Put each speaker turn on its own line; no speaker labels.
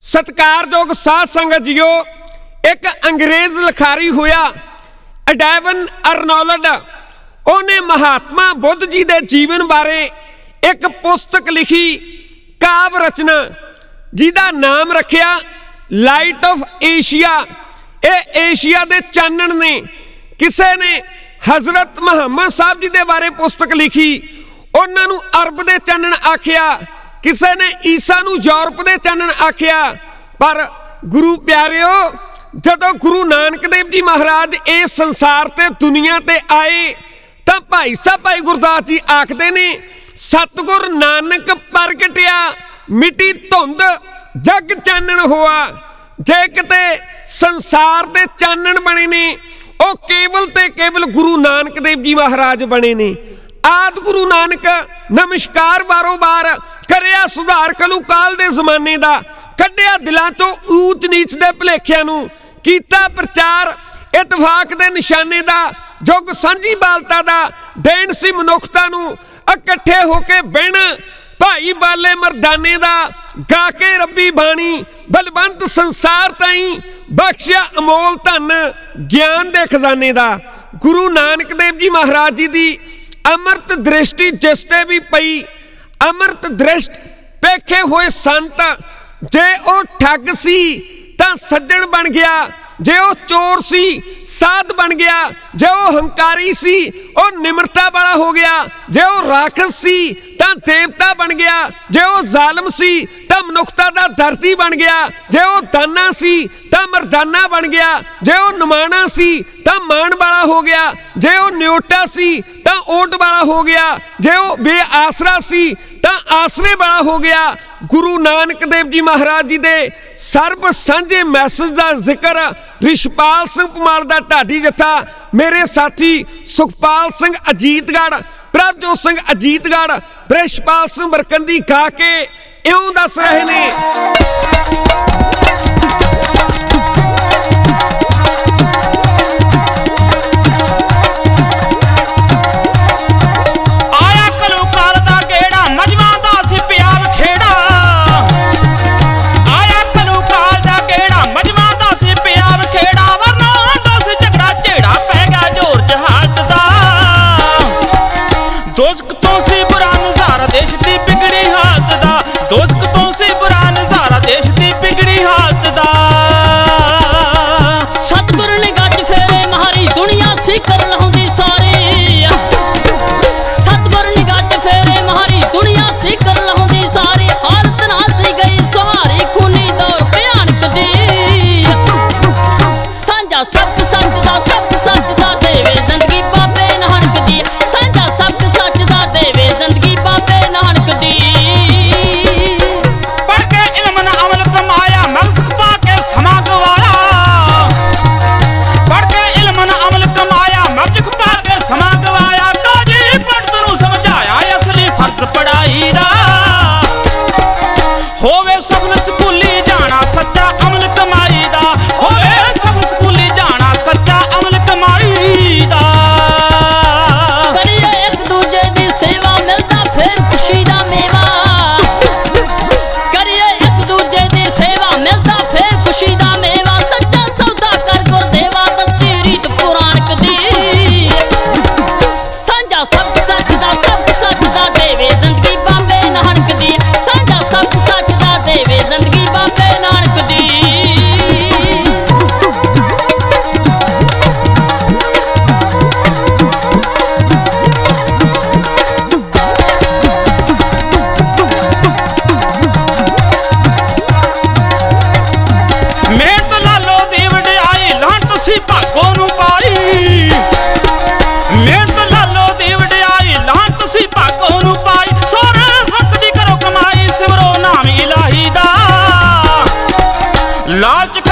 सत्कारयोग साध संगत जीओ, एक अंग्रेज लिखारी होया एडवन अर्नोल्ड, उन्हें महात्मा बुद्ध जी के जीवन बारे एक पुस्तक लिखी, काव्य रचना जिहदा नाम रखिया लाइट ऑफ एशिया। ये एशिया के चानण ने। किसी ने हजरत मुहम्मद साहब जी के बारे पुस्तक लिखी, उन्होंने अरब के चानण आखिया, किसी ने ईसा नूं यूरोप के चानण आखिया। पर गुरु प्यारिओ, जदों गुरु नानक देव जी महाराज इस संसार ते दुनिया ते आए तो भाई साहब भाई गुरदास जी आखते ने, सतगुर नानक प्रगटिया मिटी धुंध जग चानण होआ। जे किते संसार दे चानण बने ने, वो केवल ते केवल गुरु नानक देव जी महाराज बने ने। आदि गुरु नानक नमस्कार बारों बार करिया सुधार कलू काल दे जमाने दा, कढ़िया दिलों चों ऊच नीच दे भुलेखिआं नूं, कीता प्रचार इतफाक दे निशाने दा, जुग सांझी बालता दा, देण सी मनुखता नूं इकट्ठे होके बहना, भाई बाले मरदाने दा, गा के रब्बी बाणी, बलवंत संसार ताईं बख्शिया अमोल धन ज्ञान दे खजाने दा। गुरु नानक देव जी महाराज जी दी अमृत दृष्टि जिसते भी पई, अमृत दृष्ट पेखे हुए संत, जे ओ ठग सी तां सज्जण बन गया, जे ओ चोर सी साध बन गया, जे ओ हंकारी सी ओ निम्रता वाला हो गया, जे ओ राखस सी तां देवता बन गया, जे ओ जालम सी तां मनुखता दा धरती बन गया, जे ओ दाना सी तां मरदाना बन गया, जे ओ निमाणा सी तां मान वाला हो गया, जे ओ न्योटा सी तां ओट वाला हो गया, जे ओ बेआसरा सी तां आसरे वाला हो गया। गुरु नानक देव जी महाराज जी दे सर्व सांझे मैसेज का जिक्र रिशपाल सिंह पमाल दा ढाडी जत्था, मेरे साथी सुखपाल सिंह अजीतगढ़, प्रभजोत सिंह अजीतगढ़, रिशपाल सिंह बरकंदी गा के इउं दस रहे ने।
लालच